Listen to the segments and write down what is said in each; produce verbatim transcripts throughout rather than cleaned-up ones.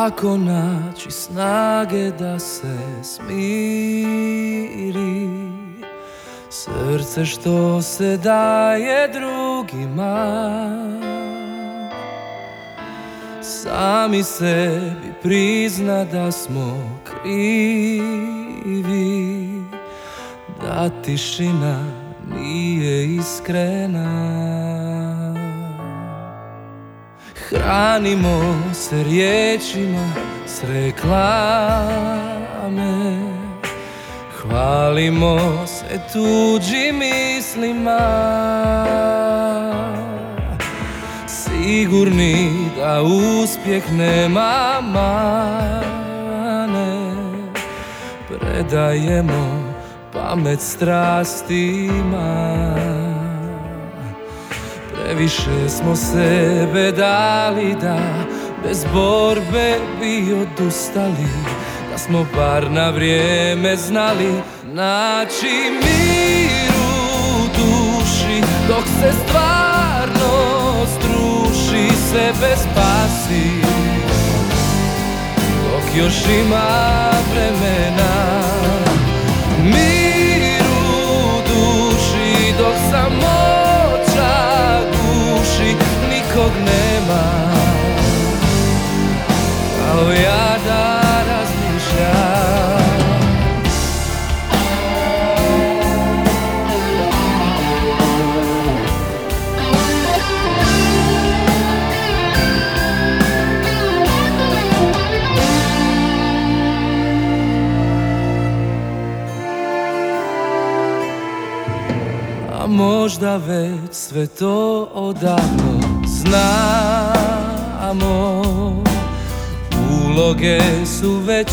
Kako naći snage da se smiri srce što se daje drugima, sami sebi prizna da smo krivi, da tišina nije iskrena. Hranimo se riječima s reklame, hvalimo se tuđim mislima, sigurni da uspjeh nema mane. Predajemo pamet strastima, previše smo sebe dali da bez borbe bi odustali, da smo bar na vrijeme znali naći mir u duši dok se stvarnost ruši, sebe spasi dok još ima vremena. Mir u duši dok samoća guši, nikog nema kao ja da razmišljam. A možda već sve to odavno znamo, uloge su već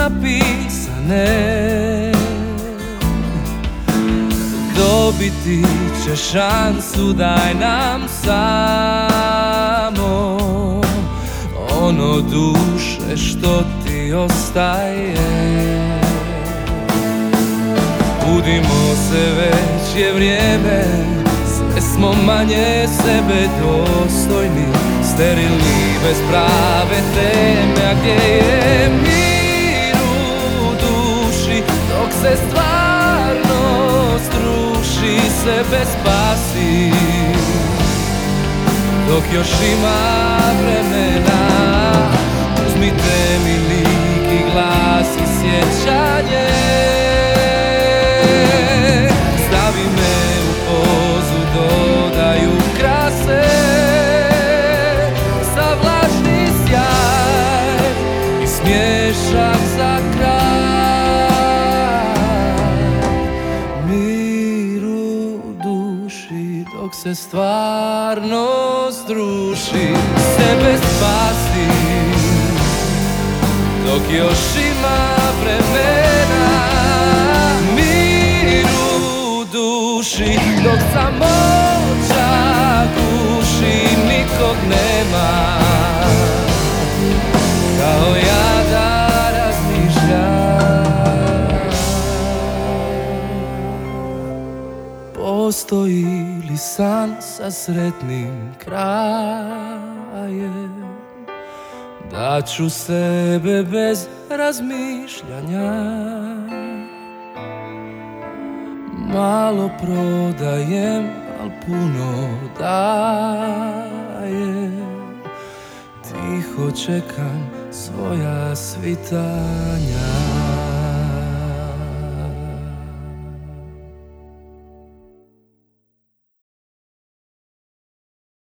napisane, dobiti će šansu, daj nam samo ono duše što ti ostaje. Budimo se, već je vrijeme, sve smo manje sebe dostojni, sterilni bez prave teme. A gdje je mir u duši dok se stvarnost ruši, sebe spasi dok još ima vremena. Uzmite mi lik i glas i sjećanje, stavi me u pozu, dodaju krase, sav lažni sjaj i smiješak za kraj. Mir u duši dok se stvarnost ruši, sebe spasi dok još ima vremena. Mir u duši dok samoća guši, nikog nema kao ja da razmišljam. Postoji li san sa sretnim krajem, da ću sebe bez razmišljanja, malo prodajem, al puno dajem, tiho čekam svoja svitanja.